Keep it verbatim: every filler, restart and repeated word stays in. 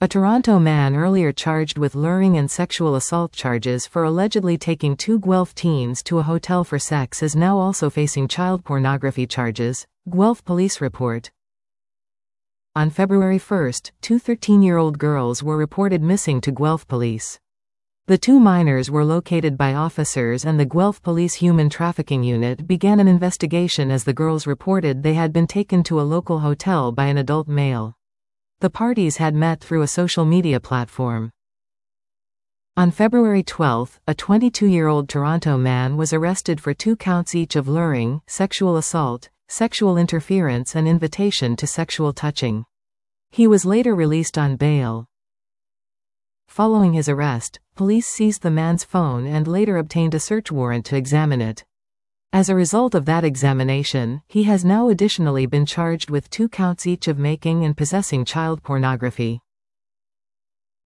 A Toronto man earlier charged with luring and sexual assault charges for allegedly taking two Guelph teens to a hotel for sex is now also facing child pornography charges, Guelph police report. On February first, two thirteen-year-old girls were reported missing to Guelph police. The two minors were located by officers, and the Guelph Police Human Trafficking Unit began an investigation as the girls reported they had been taken to a local hotel by an adult male. The parties had met through a social media platform. On February twelfth, a twenty-two-year-old Toronto man was arrested for two counts each of luring, sexual assault, sexual interference and invitation to sexual touching. He was later released on bail. Following his arrest, police seized the man's phone and later obtained a search warrant to examine it. As a result of that examination, he has now additionally been charged with two counts each of making and possessing child pornography.